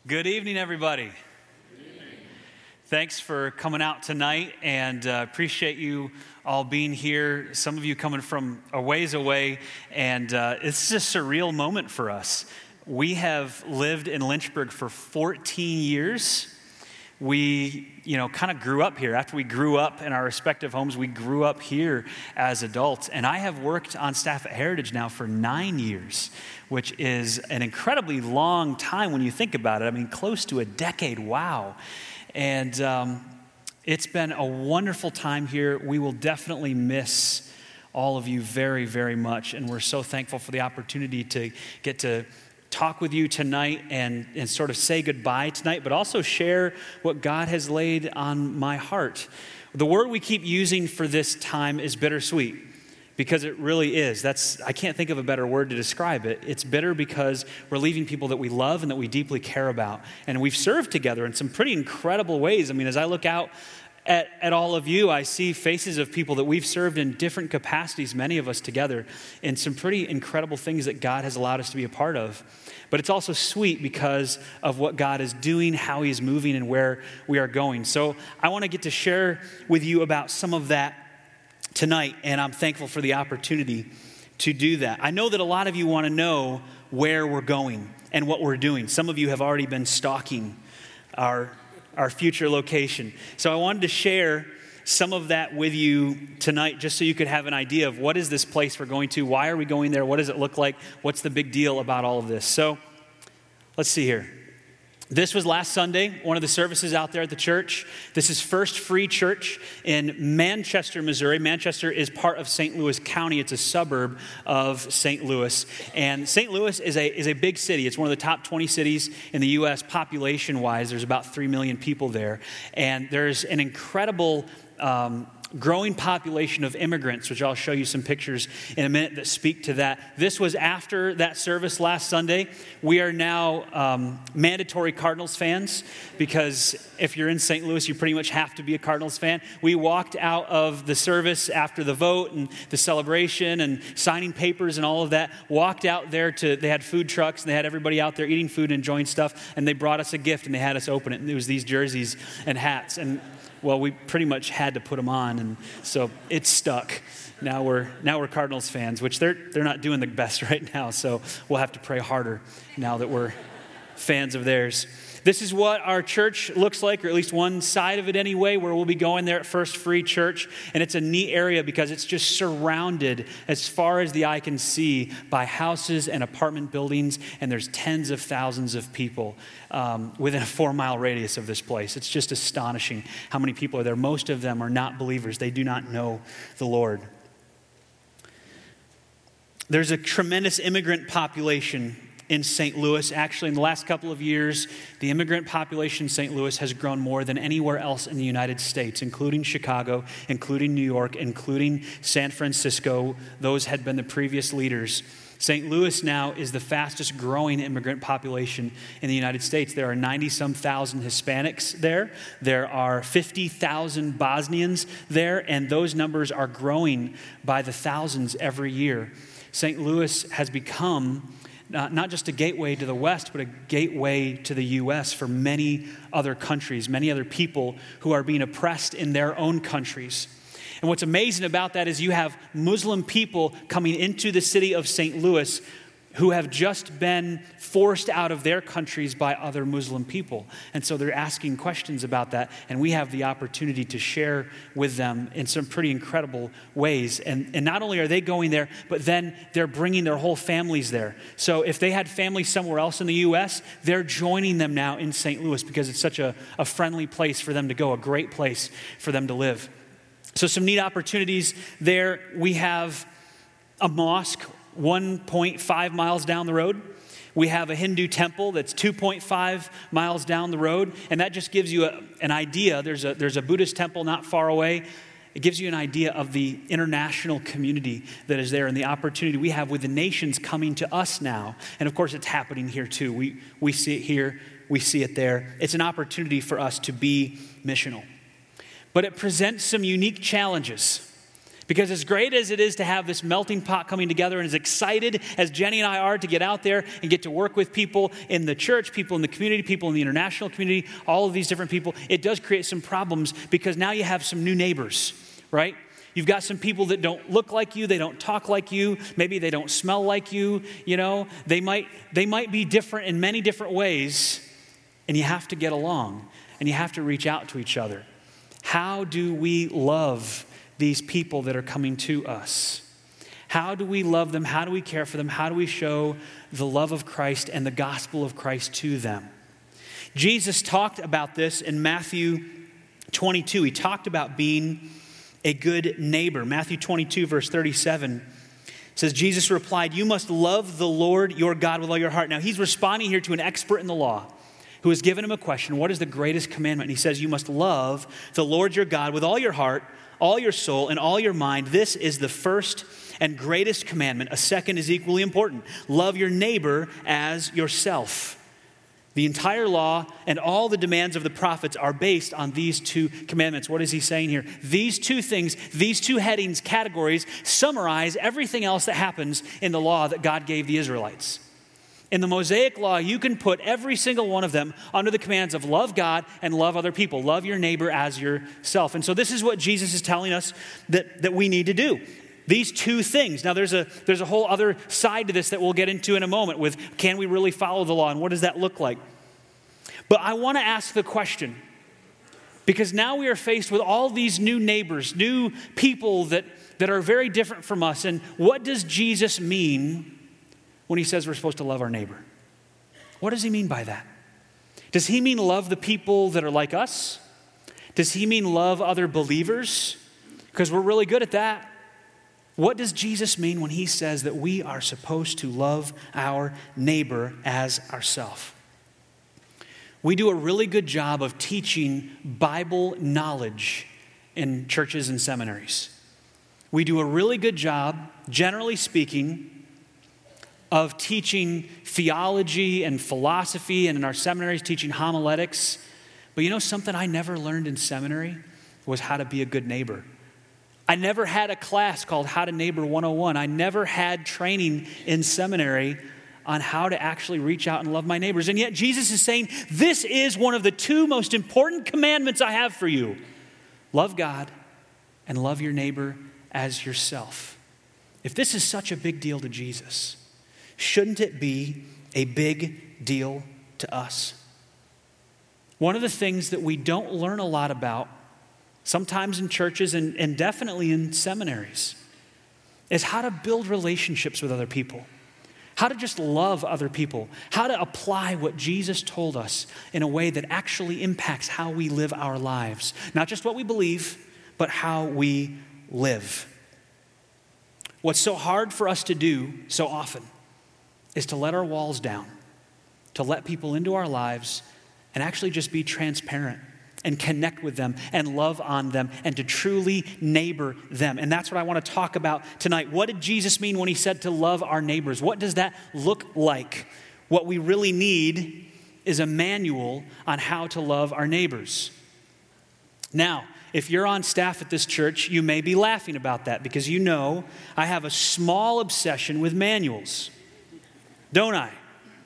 Good evening, everybody. Thanks for coming out tonight, and appreciate you all being here. Some of you coming from a ways away, and it's a surreal moment for us. We have lived in Lynchburg for 14 years. We, kind of grew up here. After we grew up in our respective homes, we grew up here as adults. And I have worked on staff at Heritage now for 9 years, which is an incredibly long time when you think about it. I mean, close to a decade. Wow. And it's been a wonderful time here. We will definitely miss all of you very, very much. And we're so thankful for the opportunity to get to talk with you tonight and sort of say goodbye tonight, but also share what God has laid on my heart. The word we keep using for this time is bittersweet, because it really is. I can't think of a better word to describe it. It's bitter because we're leaving people that we love and that we deeply care about. And we've served together in some pretty incredible ways. I mean, as I look out at all of you, I see faces of people that we've served in different capacities, many of us together, in some pretty incredible things that God has allowed us to be a part of. But it's also sweet because of what God is doing, how He's moving, and where we are going. So I want to get to share with you about some of that tonight, and I'm thankful for the opportunity to do that. I know that a lot of you want to know where we're going and what we're doing. Some of you have already been stalking our future location. So I wanted to share some of that with you tonight, just so you could have an idea of what is this place we're going to, why are we going there, what does it look like, what's the big deal about all of this. So let's see here. This was last Sunday, one of the services out there at the church. This is First Free Church in Manchester, Missouri. Manchester is part of St. Louis County. It's a suburb of St. Louis. And St. Louis is a big city. It's one of the top 20 cities in the U.S. population-wise. There's about 3 million people there. And there's an incredible growing population of immigrants, which I'll show you some pictures in a minute that speak to that. This was after that service last Sunday. We are now mandatory Cardinals fans, because if you're in St. Louis, you pretty much have to be a Cardinals fan. We walked out of the service after the vote and the celebration and signing papers and all of that, walked out there they had food trucks, and they had everybody out there eating food and enjoying stuff, and they brought us a gift, and they had us open it, and it was these jerseys and hats. And well, we pretty much had to put them on, and so it stuck. Now we're Cardinals fans, which they're not doing the best right now, so we'll have to pray harder now that we're fans of theirs. This is what our church looks like, or at least one side of it anyway, where we'll be going there at First Free Church. And it's a neat area because it's just surrounded as far as the eye can see by houses and apartment buildings, and there's tens of thousands of people within a 4-mile radius of this place. It's just astonishing how many people are there. Most of them are not believers. They do not know the Lord. There's a tremendous immigrant population in St. Louis. Actually, in the last couple of years, the immigrant population in St. Louis has grown more than anywhere else in the United States, including Chicago, including New York, including San Francisco. Those had been the previous leaders. St. Louis now is the fastest growing immigrant population in the United States. There are 90-some thousand Hispanics there. There are 50,000 Bosnians there, and those numbers are growing by the thousands every year. St. Louis has become not just a gateway to the West, but a gateway to the U.S. for many other countries, many other people who are being oppressed in their own countries. And what's amazing about that is you have Muslim people coming into the city of St. Louis who have just been forced out of their countries by other Muslim people. And so they're asking questions about that, and we have the opportunity to share with them in some pretty incredible ways. And not only are they going there, but then they're bringing their whole families there. So if they had families somewhere else in the U.S., they're joining them now in St. Louis because it's such a friendly place for them to go, a great place for them to live. So some neat opportunities there. We have a mosque 1.5 miles down the road. We have a Hindu temple that's 2.5 miles down the road. And that just gives you an idea. There's a Buddhist temple not far away. It gives you an idea of the international community that is there and the opportunity we have with the nations coming to us now. And of course, it's happening here too. We see it here. We see it there. It's an opportunity for us to be missional. But it presents some unique challenges. Because as great as it is to have this melting pot coming together, and as excited as Jenny and I are to get out there and get to work with people in the church, people in the community, people in the international community, all of these different people, it does create some problems because now you have some new neighbors, right? You've got some people that don't look like you, they don't talk like you, maybe they don't smell like you, they might be different in many different ways, and you have to get along, and you have to reach out to each other. How do we love these people that are coming to us? How do we love them? How do we care for them? How do we show the love of Christ and the gospel of Christ to them? Jesus talked about this in Matthew 22. He talked about being a good neighbor. Matthew 22, verse 37 says, Jesus replied, "You must love the Lord your God with all your heart." Now, he's responding here to an expert in the law who has given him a question, what is the greatest commandment? And he says, you must love the Lord your God with all your heart, all your soul, and all your mind. This is the first and greatest commandment. A second is equally important. Love your neighbor as yourself. The entire law and all the demands of the prophets are based on these two commandments. What is he saying here? These two things, these two headings, categories, summarize everything else that happens in the law that God gave the Israelites. In the Mosaic law, you can put every single one of them under the commands of love God and love other people. Love your neighbor as yourself. And so this is what Jesus is telling us that we need to do. These two things. Now there's a whole other side to this that we'll get into in a moment with can we really follow the law and what does that look like? But I want to ask the question, because now we are faced with all these new neighbors, new people that are very different from us. And what does Jesus mean when he says we're supposed to love our neighbor? What does he mean by that? Does he mean love the people that are like us? Does he mean love other believers? Because we're really good at that. What does Jesus mean when he says that we are supposed to love our neighbor as ourselves? We do a really good job of teaching Bible knowledge in churches and seminaries. We do a really good job, generally speaking, of teaching theology and philosophy, and in our seminaries teaching homiletics. But you know something I never learned in seminary was how to be a good neighbor. I never had a class called How to Neighbor 101. I never had training in seminary on how to actually reach out and love my neighbors. And yet Jesus is saying, this is one of the two most important commandments I have for you. Love God and love your neighbor as yourself. If this is such a big deal to Jesus, shouldn't it be a big deal to us? One of the things that we don't learn a lot about, sometimes in churches and definitely in seminaries, is how to build relationships with other people, how to just love other people, how to apply what Jesus told us in a way that actually impacts how we live our lives. Not just what we believe, but how we live. What's so hard for us to do so often is to let our walls down, to let people into our lives and actually just be transparent and connect with them and love on them and to truly neighbor them. And that's what I want to talk about tonight. What did Jesus mean when he said to love our neighbors? What does that look like? What we really need is a manual on how to love our neighbors. Now, if you're on staff at this church, you may be laughing about that because you know I have a small obsession with manuals. Don't I?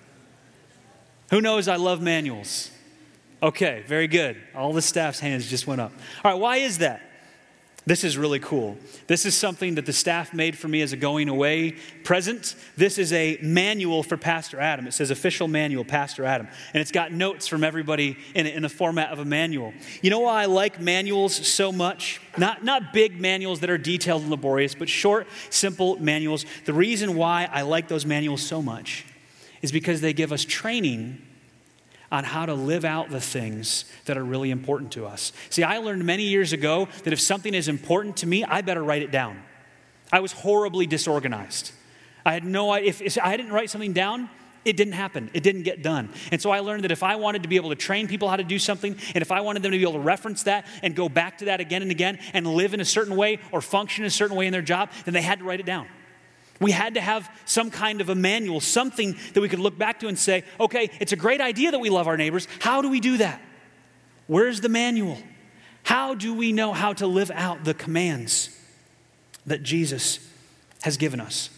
Who knows I love manuals? Okay, very good. All the staff's hands just went up. All right, why is that? This is really cool. This is something that the staff made for me as a going away present. This is a manual for Pastor Adam. It says official manual, Pastor Adam. And it's got notes from everybody in it in the format of a manual. You know why I like manuals so much? Not big manuals that are detailed and laborious, but short, simple manuals. The reason why I like those manuals so much is because they give us training on how to live out the things that are really important to us. See, I learned many years ago that if something is important to me, I better write it down. I was horribly disorganized. I had no idea. If I didn't write something down, it didn't happen. It didn't get done. And so I learned that if I wanted to be able to train people how to do something, and if I wanted them to be able to reference that and go back to that again and again and live in a certain way or function in a certain way in their job, then they had to write it down. We had to have some kind of a manual, something that we could look back to and say, okay, it's a great idea that we love our neighbors. How do we do that? Where's the manual? How do we know how to live out the commands? that Jesus has given us?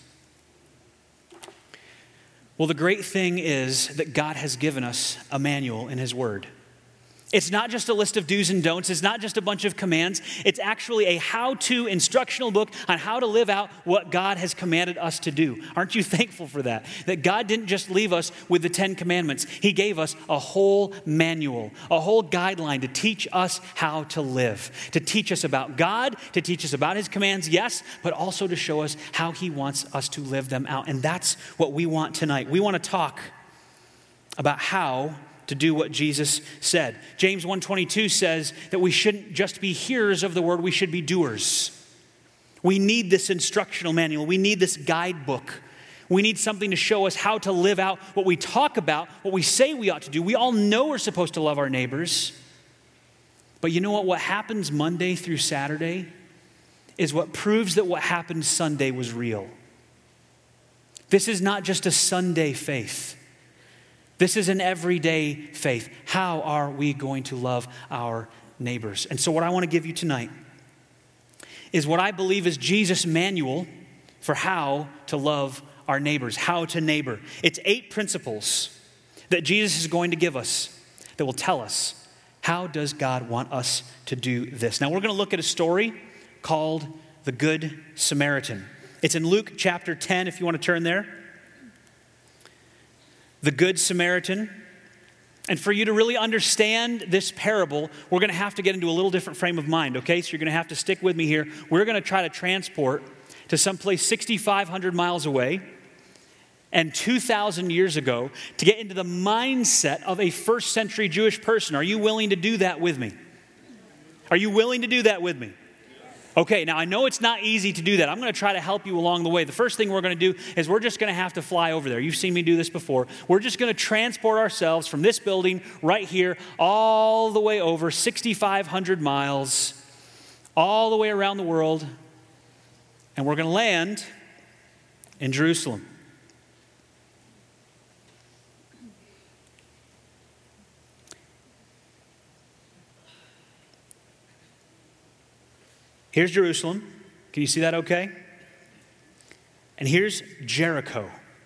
Well, the great thing is that God has given us a manual in His Word. It's not just a list of do's and don'ts. It's not just a bunch of commands. It's actually a how-to instructional book on how to live out what God has commanded us to do. Aren't you thankful for that? That God didn't just leave us with the 10 commandments. He gave us a whole manual, a whole guideline to teach us how to live, to teach us about God, to teach us about His commands, yes, but also to show us how He wants us to live them out. And that's what we want tonight. We want to talk about how to do what Jesus said. James 1:22 says that we shouldn't just be hearers of the word, we should be doers. We need this instructional manual. We need this guidebook. We need something to show us how to live out what we talk about, what we say we ought to do. We all know we're supposed to love our neighbors. But you know what? What happens Monday through Saturday is what proves that what happened Sunday was real. This is not just a Sunday faith. This is an everyday faith. How are we going to love our neighbors? And so what I want to give you tonight is what I believe is Jesus' manual for how to love our neighbors, how to neighbor. It's 8 principles that Jesus is going to give us that will tell us, how does God want us to do this? Now we're going to look at a story called the Good Samaritan. It's in Luke chapter 10, if you want to turn there. The Good Samaritan. And for you to really understand this parable, we're going to have to get into a little different frame of mind, okay? So you're going to have to stick with me here. We're going to try to transport to someplace 6,500 miles away and 2,000 years ago to get into the mindset of a first century Jewish person. Are you willing to do that with me? Are you willing to do that with me? Okay, now I know it's not easy to do that. I'm going to try to help you along the way. The first thing we're going to do is we're just going to have to fly over there. You've seen me do this before. We're just going to transport ourselves from this building right here all the way over 6,500 miles, all the way around the world, and we're going to land in Jerusalem. Here's Jerusalem. Can you see that okay? And here's Jericho.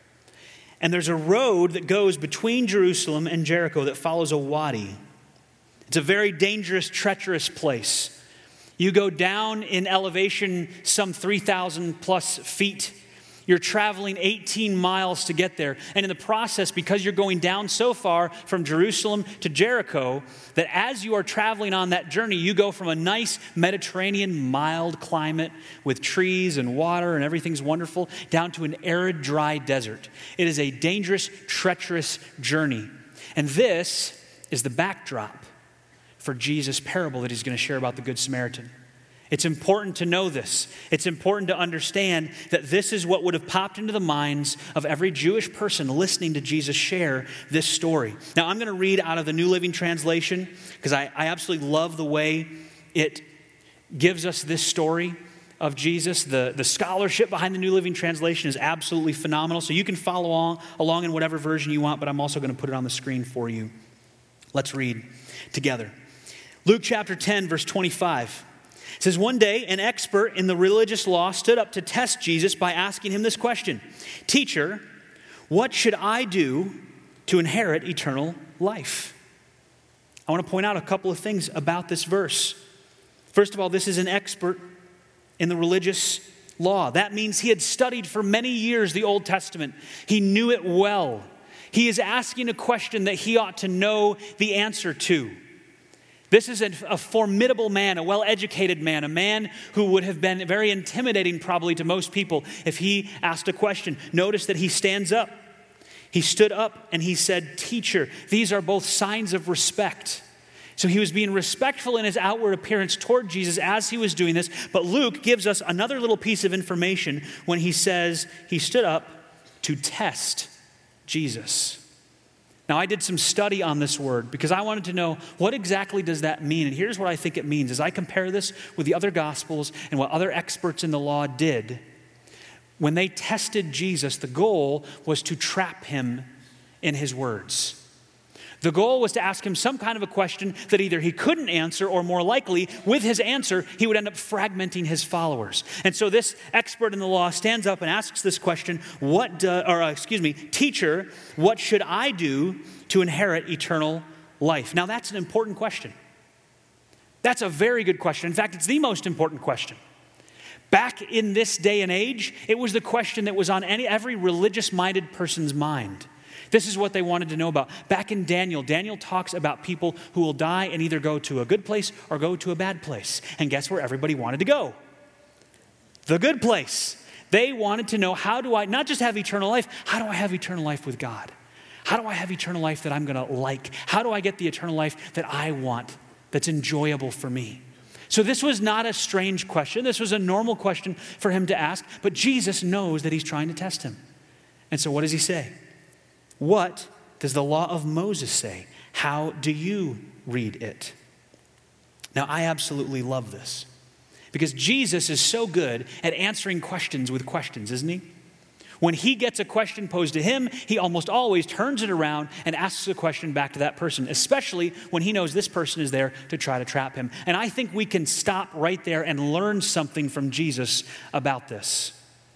And there's a road that goes between Jerusalem and Jericho that follows a wadi. It's a very dangerous, treacherous place. You go down in elevation some 3,000 plus feet. You're traveling 18 miles to get there. And in the process, because you're going down so far from Jerusalem to Jericho, that as you are traveling on that journey, you go from a nice Mediterranean mild climate with trees and water and everything's wonderful, down to an arid, dry desert. It is a dangerous, treacherous journey. And this is the backdrop for Jesus' parable that he's going to share about the Good Samaritan. It's important to know this. It's important to understand that this is what would have popped into the minds of every Jewish person listening to Jesus share this story. Now, I'm going to read out of the New Living Translation because I absolutely love the way it gives us this story of Jesus. The scholarship behind the New Living Translation is absolutely phenomenal. So you can follow along in whatever version you want, but I'm also going to put it on the screen for you. Let's read together. Luke chapter 10, verse 25. It says, one day, an expert in the religious law stood up to test Jesus by asking him this question. Teacher, what should I do to inherit eternal life? I want to point out a couple of things about this verse. First of all, this is an expert in the religious law. That means he had studied for many years the Old Testament. He knew it well. He is asking a question that he ought to know the answer to. This is a formidable man, a well-educated man, a man who would have been very intimidating probably to most people if he asked a question. Notice that he stands up. He stood up and he said, Teacher. These are both signs of respect. So he was being respectful in his outward appearance toward Jesus as he was doing this. But Luke gives us another little piece of information when he says he stood up to test Jesus. Now, I did some study on this word because I wanted to know what exactly does that mean. And here's what I think it means. As I compare this with the other Gospels and what other experts in the law did, when they tested Jesus, the goal was to trap him in his words. The goal was to ask him some kind of a question that either he couldn't answer, or more likely, with his answer, he would end up fragmenting his followers. And so this expert in the law stands up and asks this question, Teacher, what should I do to inherit eternal life? Now that's an important question. That's a very good question. In fact, it's the most important question. Back in this day and age, it was the question that was on every religious-minded person's mind. This is what they wanted to know about. Back in Daniel talks about people who will die and either go to a good place or go to a bad place. And guess where everybody wanted to go? The good place. They wanted to know, how do I not just have eternal life, how do I have eternal life with God? How do I have eternal life that I'm going to like? How do I get the eternal life that I want, that's enjoyable for me? So this was not a strange question. This was a normal question for him to ask. But Jesus knows that he's trying to test him. And so what does he say? What does the law of Moses say? How do you read it? Now, I absolutely love this because Jesus is so good at answering questions with questions, isn't he? When he gets a question posed to him, he almost always turns it around and asks the question back to that person, especially when he knows this person is there to try to trap him. And I think we can stop right there and learn something from Jesus about this.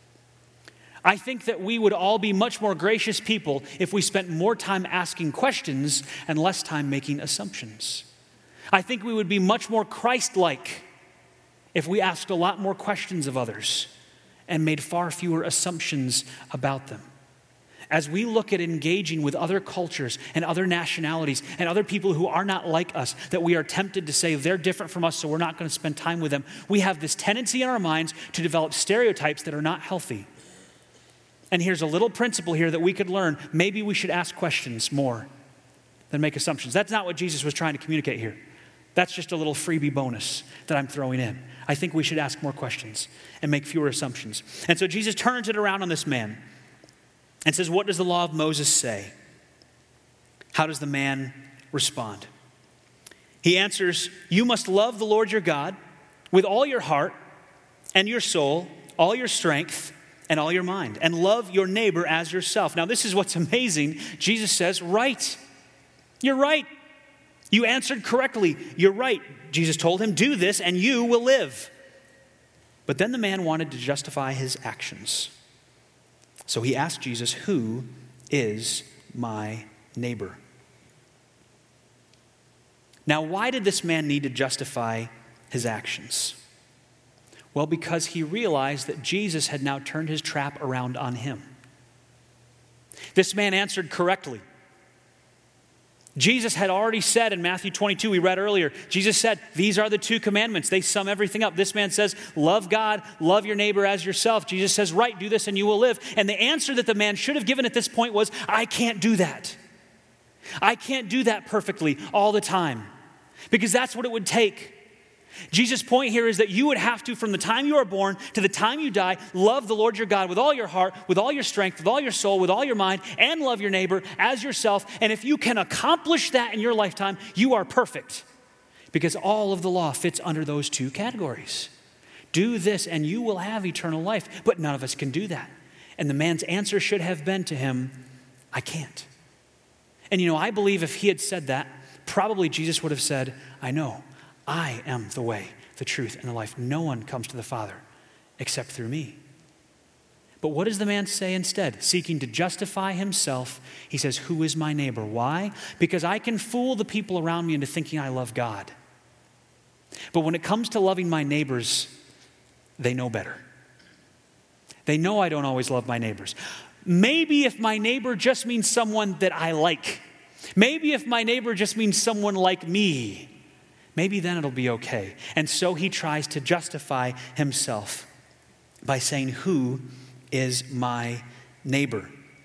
I think that we would all be much more gracious people if we spent more time asking questions and less time making assumptions. I think we would be much more Christ-like if we asked a lot more questions of others and made far fewer assumptions about them. As we look at engaging with other cultures and other nationalities and other people who are not like us, that we are tempted to say they're different from us, so we're not going to spend time with them, we have this tendency in our minds to develop stereotypes that are not healthy. And here's a little principle here that we could learn. Maybe we should ask questions more than make assumptions. That's not what Jesus was trying to communicate here. That's just a little freebie bonus that I'm throwing in. I think we should ask more questions and make fewer assumptions. And so Jesus turns it around on this man and says, what does the law of Moses say? How does the man respond? He answers, you must love the Lord your God with all your heart and your soul, all your strength, and all your mind, and love your neighbor as yourself. Now, this is what's amazing. Jesus says, right. You're right. You answered correctly. You're right. Jesus told him, do this and you will live. But then the man wanted to justify his actions. So he asked Jesus, who is my neighbor? Now, why did this man need to justify his actions? Well, because he realized that Jesus had now turned his trap around on him. This man answered correctly. Jesus had already said in Matthew 22, we read earlier, Jesus said, these are the two commandments. They sum everything up. This man says, love God, love your neighbor as yourself. Jesus says, right, do this and you will live. And the answer that the man should have given at this point was, I can't do that. I can't do that perfectly all the time. Because that's what it would take. Jesus' point here is that you would have to, from the time you are born to the time you die, love the Lord your God with all your heart, with all your strength, with all your soul, with all your mind, and love your neighbor as yourself. And if you can accomplish that in your lifetime, you are perfect. Because all of the law fits under those two categories. Do this and you will have eternal life. But none of us can do that. And the man's answer should have been to him, I can't. And I believe if he had said that, probably Jesus would have said, I know. I am the way, the truth, and the life. No one comes to the Father except through me. But what does the man say instead? Seeking to justify himself, he says, who is my neighbor? Why? Because I can fool the people around me into thinking I love God. But when it comes to loving my neighbors, they know better. They know I don't always love my neighbors. Maybe if my neighbor just means someone that I like. Maybe if my neighbor just means someone like me. Maybe then it'll be okay. And so he tries to justify himself by saying, who is my neighbor?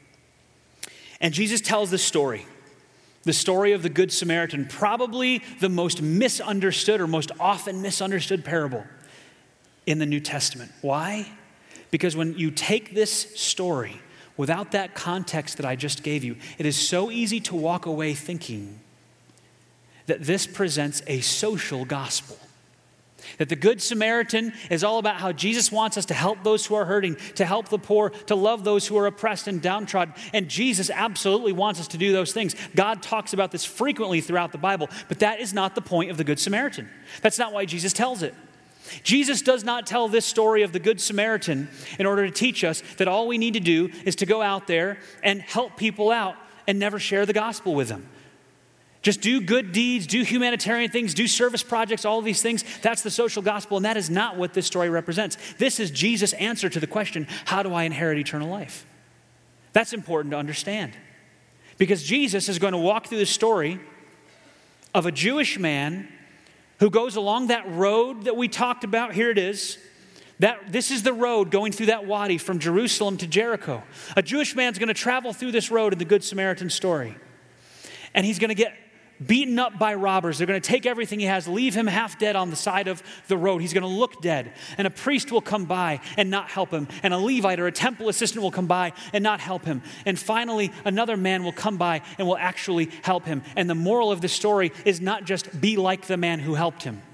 And Jesus tells this story, the story of the Good Samaritan, probably the most misunderstood or most often misunderstood parable in the New Testament. Why? Because when you take this story without that context that I just gave you, it is so easy to walk away thinking that this presents a social gospel. That the Good Samaritan is all about how Jesus wants us to help those who are hurting, to help the poor, to love those who are oppressed and downtrodden. And Jesus absolutely wants us to do those things. God talks about this frequently throughout the Bible, but that is not the point of the Good Samaritan. That's not why Jesus tells it. Jesus does not tell this story of the Good Samaritan in order to teach us that all we need to do is to go out there and help people out and never share the gospel with them. Just do good deeds, do humanitarian things, do service projects, all of these things. That's the social gospel, and that is not what this story represents. This is Jesus' answer to the question, how do I inherit eternal life? That's important to understand. Because Jesus is going to walk through the story of a Jewish man who goes along that road that we talked about. Here it is. This is the road going through that wadi from Jerusalem to Jericho. A Jewish man's going to travel through this road in the Good Samaritan story. And he's going to get beaten up by robbers. They're going to take everything he has, leave him half dead on the side of the road. He's going to look dead. And a priest will come by and not help him. And a Levite or a temple assistant will come by and not help him. And finally, another man will come by and will actually help him. And the moral of the story is not just be like the man who helped him.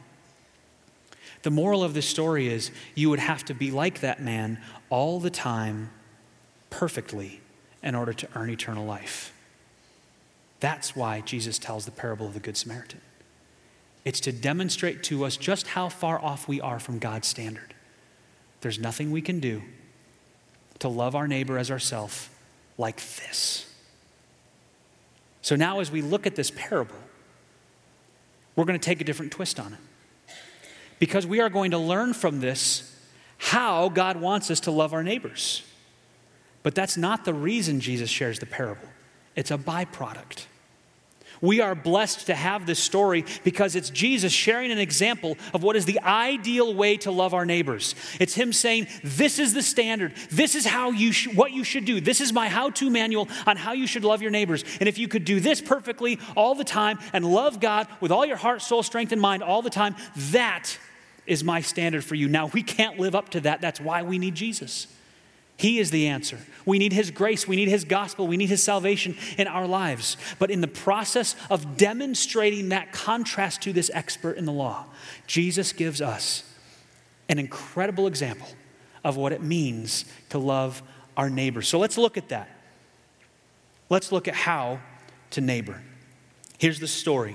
The moral of the story is you would have to be like that man all the time, perfectly, in order to earn eternal life. That's why Jesus tells the parable of the Good Samaritan. It's to demonstrate to us just how far off we are from God's standard. There's nothing we can do to love our neighbor as ourselves like this. So now as we look at this parable, we're going to take a different twist on it. Because we are going to learn from this how God wants us to love our neighbors. But that's not the reason Jesus shares the parable. It's a byproduct. We are blessed to have this story because it's Jesus sharing an example of what is the ideal way to love our neighbors. It's him saying, this is the standard. This is how what you should do. This is my how-to manual on how you should love your neighbors. And if you could do this perfectly all the time and love God with all your heart, soul, strength, and mind all the time, that is my standard for you. Now, we can't live up to that. That's why we need Jesus. He is the answer. We need his grace. We need his gospel. We need his salvation in our lives. But in the process of demonstrating that contrast to this expert in the law, Jesus gives us an incredible example of what it means to love our neighbors. So let's look at that. Let's look at how to neighbor. Here's the story.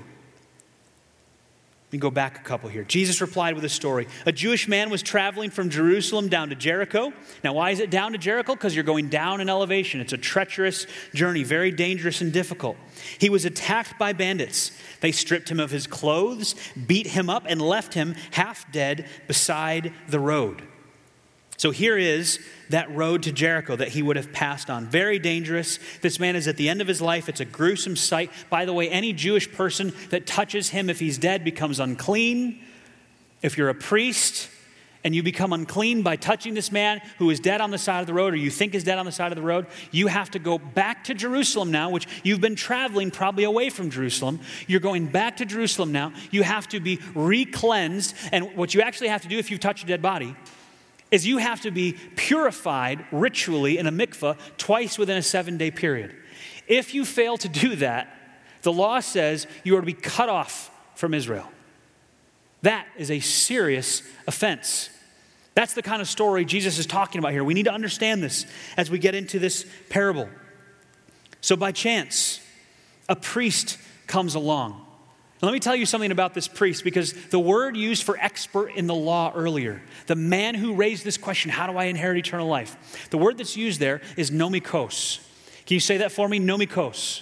Let me go back a couple here. Jesus replied with a story. A Jewish man was traveling from Jerusalem down to Jericho. Now, why is it down to Jericho? Because you're going down in elevation. It's a treacherous journey, very dangerous and difficult. He was attacked by bandits. They stripped him of his clothes, beat him up, and left him half dead beside the road. So here is that road to Jericho that he would have passed on. Very dangerous. This man is at the end of his life. It's a gruesome sight. By the way, any Jewish person that touches him if he's dead becomes unclean. If you're a priest and you become unclean by touching this man who is dead on the side of the road or you think is dead on the side of the road, you have to go back to Jerusalem now, which you've been traveling probably away from Jerusalem. You're going back to Jerusalem now. You have to be re-cleansed. And what you actually have to do if you touch a dead body is you have to be purified ritually in a mikveh twice within a 7-day period. If you fail to do that, the law says you are to be cut off from Israel. That is a serious offense. That's the kind of story Jesus is talking about here. We need to understand this as we get into this parable. So by chance, a priest comes along. Now, let me tell you something about this priest, because the word used for expert in the law earlier, the man who raised this question, how do I inherit eternal life? The word that's used there is nomikos. Can you say that for me? Nomikos.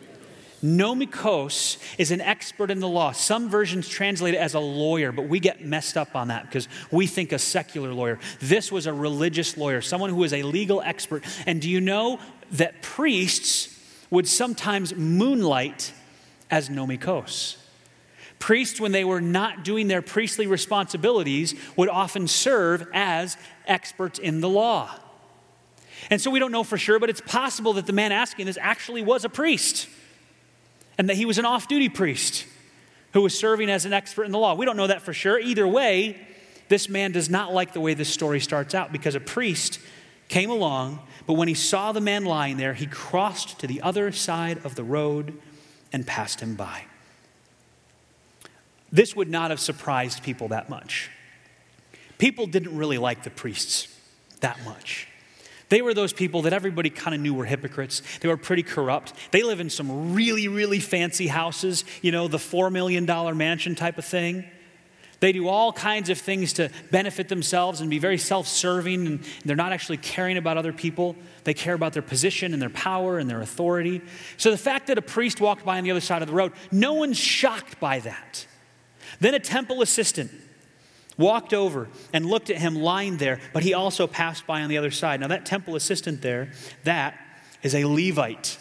Nomikos is an expert in the law. Some versions translate it as a lawyer, but we get messed up on that because we think a secular lawyer. This was a religious lawyer, someone who is a legal expert. And do you know that priests would sometimes moonlight as nomikos? Priests, when they were not doing their priestly responsibilities, would often serve as experts in the law. And so we don't know for sure, but it's possible that the man asking this actually was a priest and that he was an off-duty priest who was serving as an expert in the law. We don't know that for sure. Either way, this man does not like the way this story starts out, because a priest came along, but when he saw the man lying there, he crossed to the other side of the road and passed him by. this would not have surprised people that much. People didn't really like the priests that much. They were those people that everybody kind of knew were hypocrites. They were pretty corrupt. They live in some really, really fancy houses, the $4 million mansion type of thing. They do all kinds of things to benefit themselves and be very self-serving, and they're not actually caring about other people. They care about their position and their power and their authority. So the fact that a priest walked by on the other side of the road, no one's shocked by that. Then a temple assistant walked over and looked at him lying there, but he also passed by on the other side. Now that temple assistant there, that is a Levite.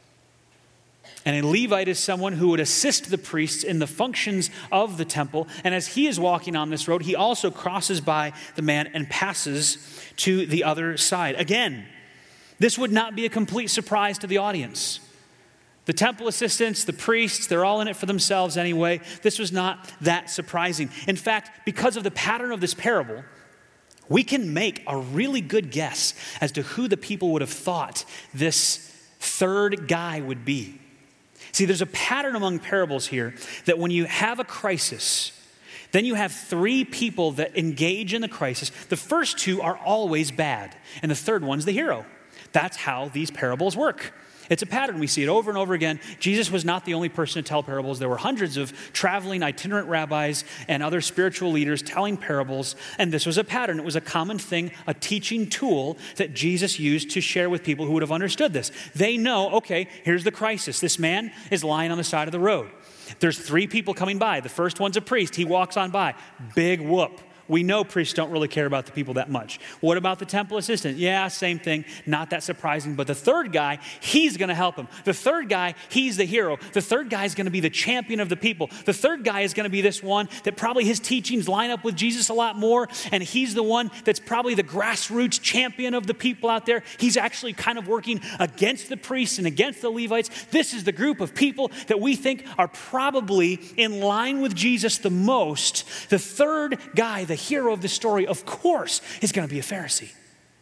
And a Levite is someone who would assist the priests in the functions of the temple. And as he is walking on this road, he also crosses by the man and passes to the other side. Again, this would not be a complete surprise to the audience. The temple assistants, the priests, they're all in it for themselves anyway. This was not that surprising. In fact, because of the pattern of this parable, we can make a really good guess as to who the people would have thought this third guy would be. See, there's a pattern among parables here that when you have a crisis, then you have three people that engage in the crisis. The first two are always bad, and the third one's the hero. That's how these parables work. It's a pattern. We see it over and over again. Jesus was not the only person to tell parables. There were hundreds of traveling itinerant rabbis and other spiritual leaders telling parables, and this was a pattern. It was a common thing, a teaching tool that Jesus used to share with people who would have understood this. They know, okay, here's the crisis. This man is lying on the side of the road. There's three people coming by. The first one's a priest. He walks on by. Big whoop. We know priests don't really care about the people that much. What about the temple assistant? Yeah, same thing. Not that surprising. But the third guy, he's going to help him. The third guy, he's the hero. The third guy is going to be the champion of the people. The third guy is going to be this one that probably his teachings line up with Jesus a lot more. And he's the one that's probably the grassroots champion of the people out there. He's actually kind of working against the priests and against the Levites. This is the group of people that we think are probably in line with Jesus the most. The third guy, the hero of the story, of course, is going to be a Pharisee.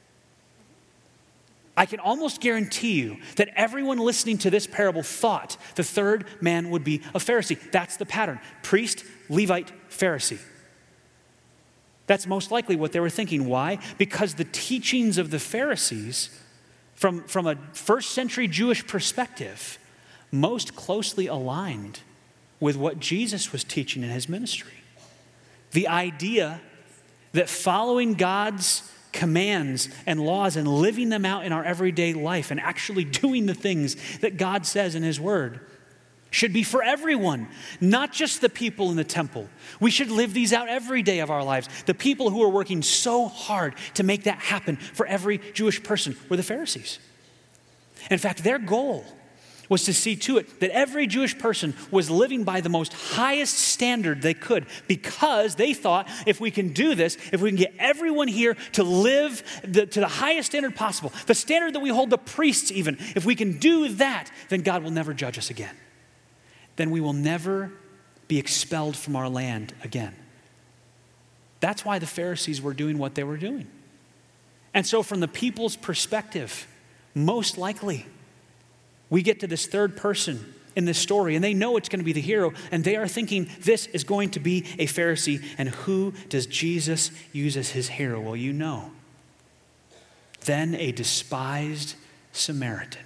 I can almost guarantee you that everyone listening to this parable thought the third man would be a Pharisee. That's the pattern. Priest, Levite, Pharisee. That's most likely what they were thinking. Why? Because the teachings of the Pharisees, from a first century Jewish perspective, most closely aligned with what Jesus was teaching in his ministry. The idea that following God's commands and laws and living them out in our everyday life and actually doing the things that God says in his word should be for everyone, not just the people in the temple. We should live these out every day of our lives. The people who are working so hard to make that happen for every Jewish person were the Pharisees. In fact, their goal was to see to it that every Jewish person was living by the most highest standard they could, because they thought if we can do this, if we can get everyone here to live to the highest standard possible, the standard that we hold the priests even, if we can do that, then God will never judge us again. Then we will never be expelled from our land again. That's why the Pharisees were doing what they were doing. And so from the people's perspective, most likely, we get to this third person in this story, and they know it's going to be the hero, and they are thinking this is going to be a Pharisee. And who does Jesus use as his hero? Well, you know. Then a despised Samaritan.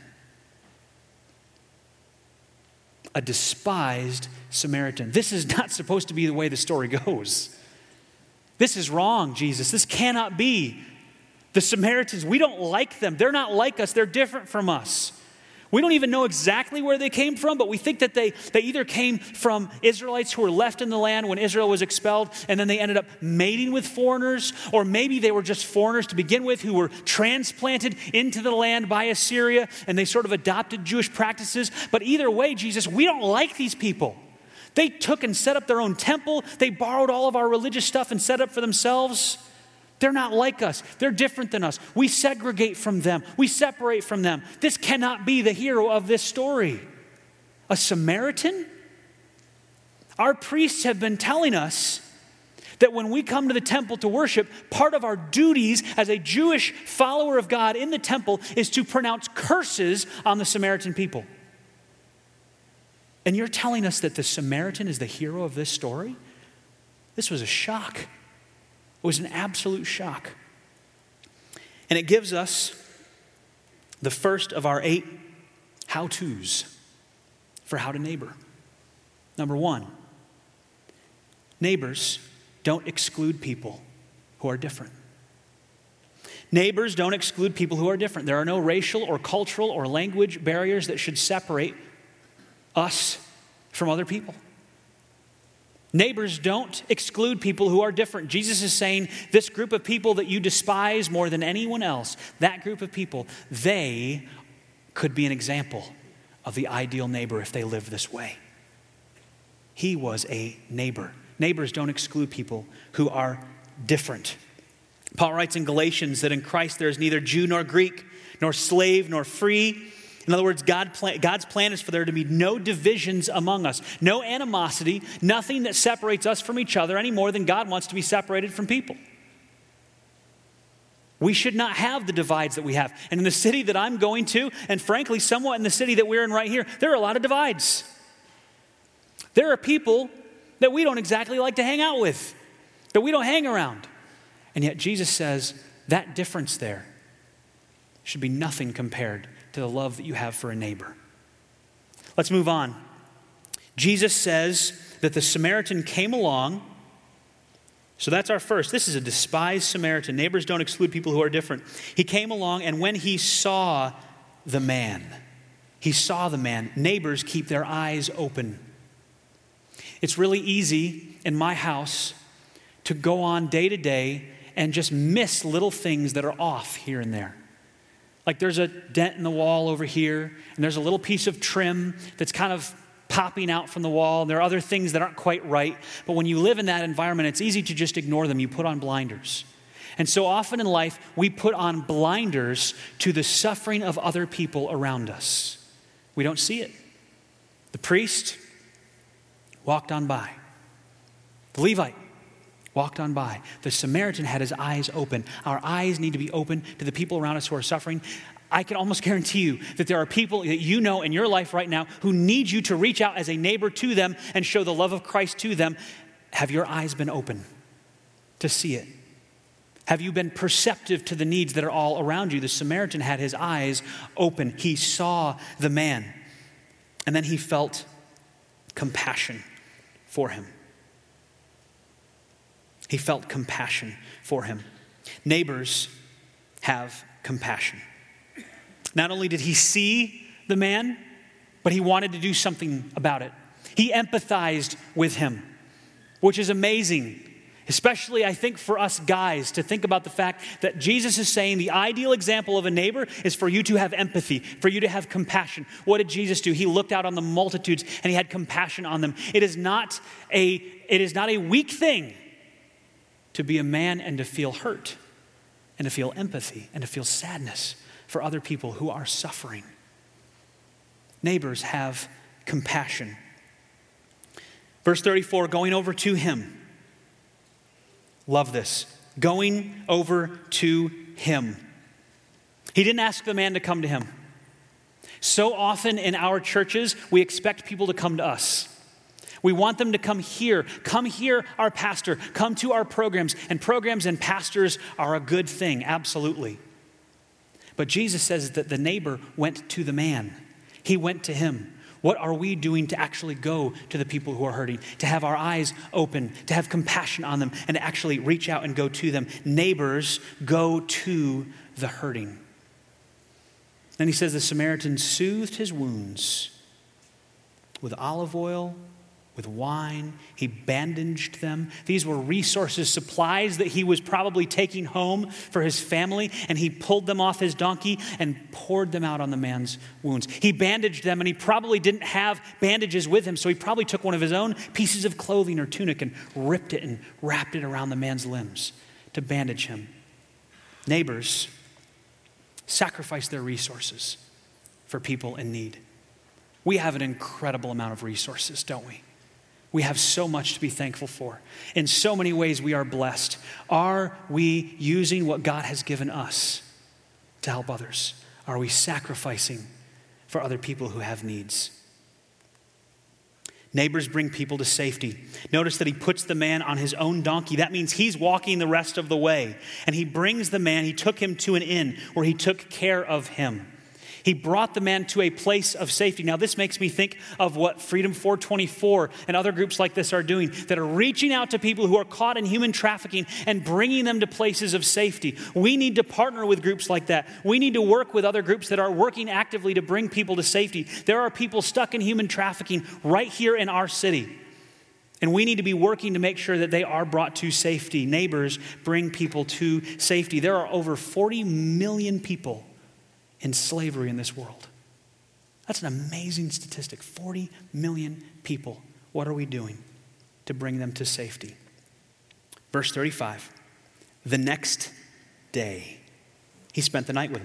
A despised Samaritan. This is not supposed to be the way the story goes. This is wrong, Jesus. This cannot be. The Samaritans, we don't like them. They're not like us. They're different from us. We don't even know exactly where they came from, but we think that they either came from Israelites who were left in the land when Israel was expelled, and then they ended up mating with foreigners, or maybe they were just foreigners to begin with who were transplanted into the land by Assyria, and they sort of adopted Jewish practices. But either way, Jesus, we don't like these people. They took and set up their own temple. They borrowed all of our religious stuff and set up for themselves. They're not like us. They're different than us. We segregate from them. We separate from them. This cannot be the hero of this story. A Samaritan? Our priests have been telling us that when we come to the temple to worship, part of our duties as a Jewish follower of God in the temple is to pronounce curses on the Samaritan people. And you're telling us that the Samaritan is the hero of this story? This was a shock. It was an absolute shock. And it gives us the first of our 8 how-tos for how to neighbor. Number 1, neighbors don't exclude people who are different. Neighbors don't exclude people who are different. There are no racial or cultural or language barriers that should separate us from other people. Neighbors don't exclude people who are different. Jesus is saying this group of people that you despise more than anyone else, that group of people, they could be an example of the ideal neighbor if they live this way. He was a neighbor. Neighbors don't exclude people who are different. Paul writes in Galatians that in Christ there is neither Jew nor Greek, nor slave nor free. In other words, God's plan is for there to be no divisions among us, no animosity, nothing that separates us from each other any more than God wants to be separated from people. We should not have the divides that we have. And in the city that I'm going to, and frankly, somewhat in the city that we're in right here, there are a lot of divides. There are people that we don't exactly like to hang out with, that we don't hang around. And yet Jesus says that difference there should be nothing compared to the love that you have for a neighbor. Let's move on. Jesus says that the Samaritan came along. So that's our first. This is a despised Samaritan. Neighbors don't exclude people who are different. He came along, and when he saw the man, neighbors keep their eyes open. It's really easy in my house to go on day to day and just miss little things that are off here and there. Like there's a dent in the wall over here, and there's a little piece of trim that's kind of popping out from the wall, and there are other things that aren't quite right. But when you live in that environment, it's easy to just ignore them. You put on blinders. And so often in life, we put on blinders to the suffering of other people around us. We don't see it. The priest walked on by. The Levite walked on by. The Samaritan had his eyes open. Our eyes need to be open to the people around us who are suffering. I can almost guarantee you that there are people that you know in your life right now who need you to reach out as a neighbor to them and show the love of Christ to them. Have your eyes been open to see it? Have you been perceptive to the needs that are all around you? The Samaritan had his eyes open. He saw the man, and then he felt compassion for him. He felt compassion for him. Neighbors have compassion. Not only did he see the man, but he wanted to do something about it. He empathized with him, which is amazing, especially I think for us guys to think about the fact that Jesus is saying the ideal example of a neighbor is for you to have empathy, for you to have compassion. What did Jesus do? He looked out on the multitudes and he had compassion on them. It is not a weak thing to be a man and to feel hurt and to feel empathy and to feel sadness for other people who are suffering. Neighbors have compassion. Verse 34, going over to him. Love this. Going over to him. He didn't ask the man to come to him. So often in our churches, we expect people to come to us. We want them to come here. Come hear our pastor. Come to our programs. And programs and pastors are a good thing, absolutely. But Jesus says that the neighbor went to the man. He went to him. What are we doing to actually go to the people who are hurting, to have our eyes open, to have compassion on them, and to actually reach out and go to them? Neighbors go to the hurting. Then he says the Samaritan soothed his wounds with olive oil, with wine. He bandaged them. These were resources, supplies that he was probably taking home for his family, and he pulled them off his donkey and poured them out on the man's wounds. He bandaged them, and he probably didn't have bandages with him, so he probably took one of his own pieces of clothing or tunic and ripped it and wrapped it around the man's limbs to bandage him. Neighbors sacrifice their resources for people in need. We have an incredible amount of resources, don't we? We have so much to be thankful for. In so many ways, we are blessed. Are we using what God has given us to help others? Are we sacrificing for other people who have needs? Neighbors bring people to safety. Notice that he puts the man on his own donkey. That means he's walking the rest of the way. And he brings the man, he took him to an inn where he took care of him. He brought the man to a place of safety. Now, this makes me think of what Freedom 424 and other groups like this are doing, that are reaching out to people who are caught in human trafficking and bringing them to places of safety. We need to partner with groups like that. We need to work with other groups that are working actively to bring people to safety. There are people stuck in human trafficking right here in our city. And we need to be working to make sure that they are brought to safety. Neighbors bring people to safety. There are over 40 million people in slavery in this world. That's an amazing statistic. 40 million people. What are we doing to bring them to safety? Verse 35. The next day, he spent the night with him.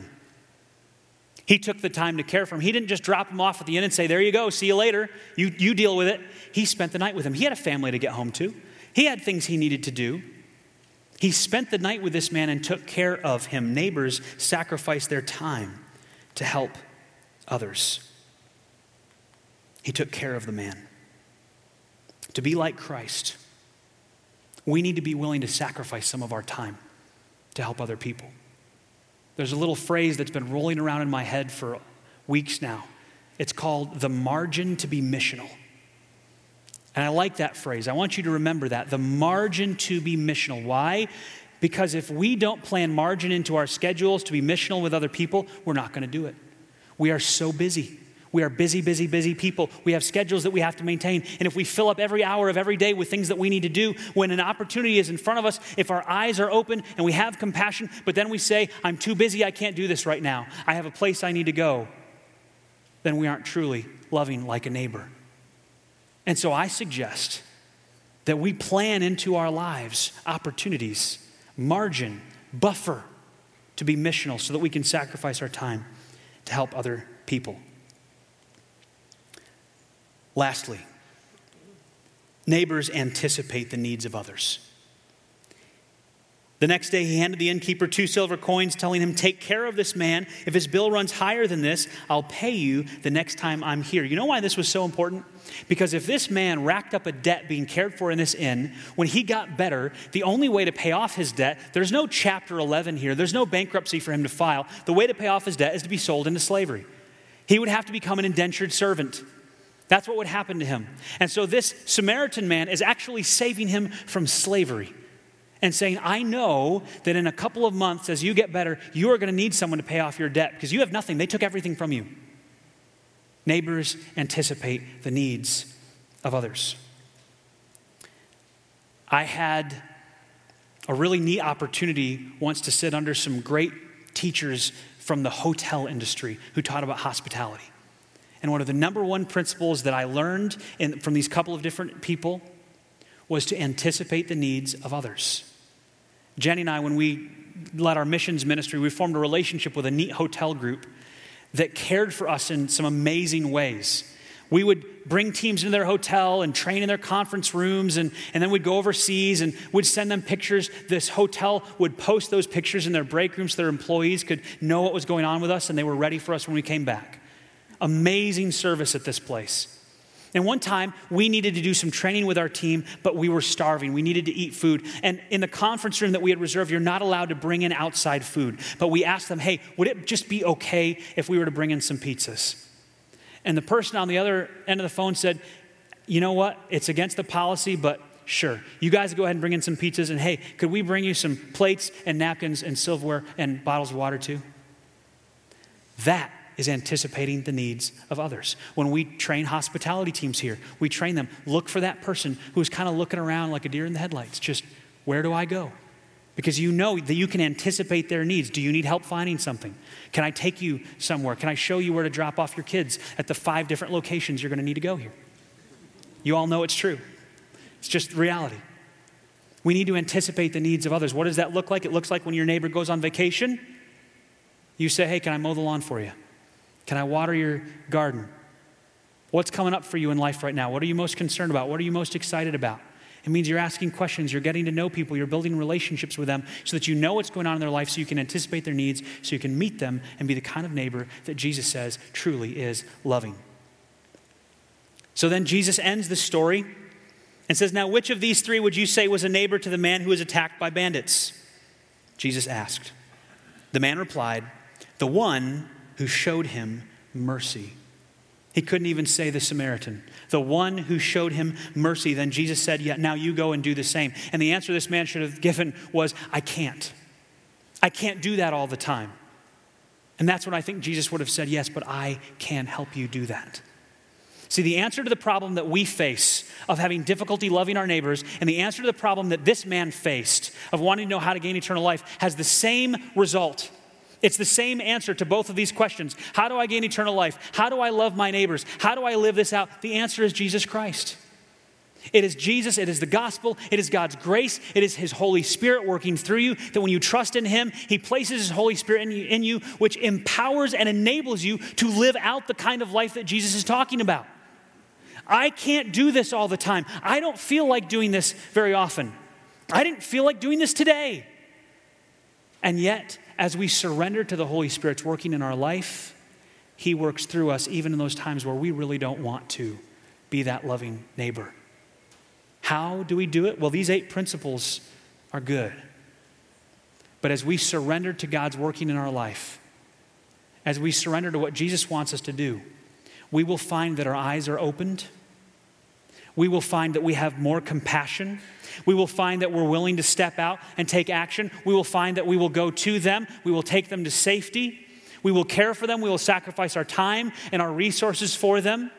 He took the time to care for him. He didn't just drop him off at the inn and say, there you go, see you later. You deal with it. He spent the night with him. He had a family to get home to. He had things he needed to do. He spent the night with this man and took care of him. Neighbors sacrificed their time to help others. He took care of the man. To be like Christ, we need to be willing to sacrifice some of our time to help other people. There's a little phrase that's been rolling around in my head for weeks now. It's called the margin to be missional. And I like that phrase. I want you to remember that. The margin to be missional. Why? Because if we don't plan margin into our schedules to be missional with other people, we're not going to do it. We are so busy. We are busy, busy, busy people. We have schedules that we have to maintain. And if we fill up every hour of every day with things that we need to do, when an opportunity is in front of us, if our eyes are open and we have compassion, but then we say, I'm too busy, I can't do this right now. I have a place I need to go, then we aren't truly loving like a neighbor. And so I suggest that we plan into our lives opportunities, margin, buffer to be missional so that we can sacrifice our time to help other people. Lastly, neighbors anticipate the needs of others. The next day he handed the innkeeper 2 silver coins, telling him, take care of this man. If his bill runs higher than this, I'll pay you the next time I'm here. You know why this was so important? Because if this man racked up a debt being cared for in this inn, when he got better, the only way to pay off his debt, there's no Chapter 11 here. There's no bankruptcy for him to file. The way to pay off his debt is to be sold into slavery. He would have to become an indentured servant. That's what would happen to him. And so this Samaritan man is actually saving him from slavery and saying, I know that in a couple of months, as you get better, you are going to need someone to pay off your debt because you have nothing. They took everything from you. Neighbors anticipate the needs of others. I had a really neat opportunity once to sit under some great teachers from the hotel industry who taught about hospitality. And one of the number one principles that I learned from these couple of different people was to anticipate the needs of others. Jenny and I, when we led our missions ministry, we formed a relationship with a neat hotel group that cared for us in some amazing ways. We would bring teams into their hotel and train in their conference rooms, and then we'd go overseas and would send them pictures. This hotel would post those pictures in their break rooms so their employees could know what was going on with us, and they were ready for us when we came back. Amazing service at this place. And one time, we needed to do some training with our team, but we were starving. We needed to eat food. And in the conference room that we had reserved, you're not allowed to bring in outside food. But we asked them, hey, would it just be okay if we were to bring in some pizzas? And the person on the other end of the phone said, you know what? It's against the policy, but sure. You guys go ahead and bring in some pizzas. And hey, could we bring you some plates and napkins and silverware and bottles of water too? That is anticipating the needs of others. When we train hospitality teams here, we train them, look for that person who's kind of looking around like a deer in the headlights. Just, where do I go? Because you know that you can anticipate their needs. Do you need help finding something? Can I take you somewhere? Can I show you where to drop off your kids at the 5 different locations you're going to need to go here? You all know it's true. It's just reality. We need to anticipate the needs of others. What does that look like? It looks like when your neighbor goes on vacation, you say, hey, can I mow the lawn for you? Can I water your garden? What's coming up for you in life right now? What are you most concerned about? What are you most excited about? It means you're asking questions, you're getting to know people, you're building relationships with them so that you know what's going on in their life so you can anticipate their needs, so you can meet them and be the kind of neighbor that Jesus says truly is loving. So then Jesus ends the story and says, now which of these three would you say was a neighbor to the man who was attacked by bandits? Jesus asked. The man replied, the one who showed him mercy. He couldn't even say the Samaritan. The one who showed him mercy. Then Jesus said, yeah, now you go and do the same. And the answer this man should have given was, I can't. I can't do that all the time. And that's when I think Jesus would have said, yes, but I can help you do that. See, the answer to the problem that we face of having difficulty loving our neighbors and the answer to the problem that this man faced of wanting to know how to gain eternal life has the same result. It's the same answer to both of these questions. How do I gain eternal life? How do I love my neighbors? How do I live this out? The answer is Jesus Christ. It is Jesus, it is the gospel, it is God's grace, it is his Holy Spirit working through you, that when you trust in him, he places his Holy Spirit in you, which empowers and enables you to live out the kind of life that Jesus is talking about. I can't do this all the time. I don't feel like doing this very often. I didn't feel like doing this today. And yet, as we surrender to the Holy Spirit's working in our life, he works through us even in those times where we really don't want to be that loving neighbor. How do we do it? Well, these 8 principles are good. But as we surrender to God's working in our life, as we surrender to what Jesus wants us to do, we will find that our eyes are opened. We will find that we have more compassion. We will find that we're willing to step out and take action. We will find that we will go to them. We will take them to safety. We will care for them. We will sacrifice our time and our resources for them.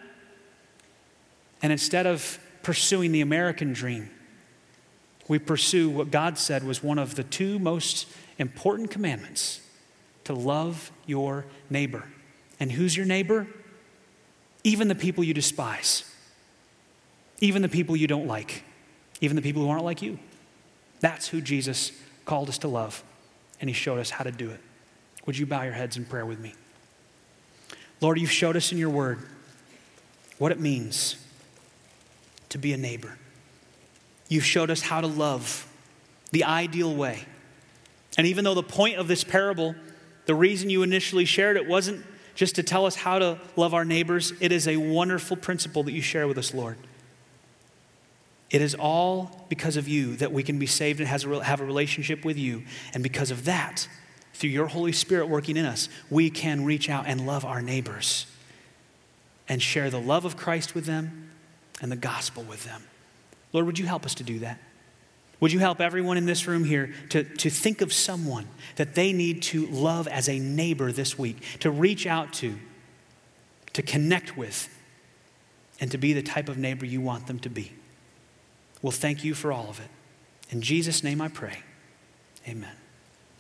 And instead of pursuing the American dream, we pursue what God said was one of the 2 most important commandments, to love your neighbor. And who's your neighbor? Even the people you despise. Even the people you don't like. Even the people who aren't like you. That's who Jesus called us to love, and he showed us how to do it. Would you bow your heads in prayer with me? Lord, you've showed us in your word what it means to be a neighbor. You've showed us how to love the ideal way. And even though the point of this parable, the reason you initially shared it wasn't just to tell us how to love our neighbors, it is a wonderful principle that you share with us, Lord. It is all because of you that we can be saved and have a relationship with you. And because of that, through your Holy Spirit working in us, we can reach out and love our neighbors and share the love of Christ with them and the gospel with them. Lord, would you help us to do that? Would you help everyone in this room here to think of someone that they need to love as a neighbor this week, to reach out to connect with, and to be the type of neighbor you want them to be? Well, thank you for all of it. In Jesus' name I pray. Amen.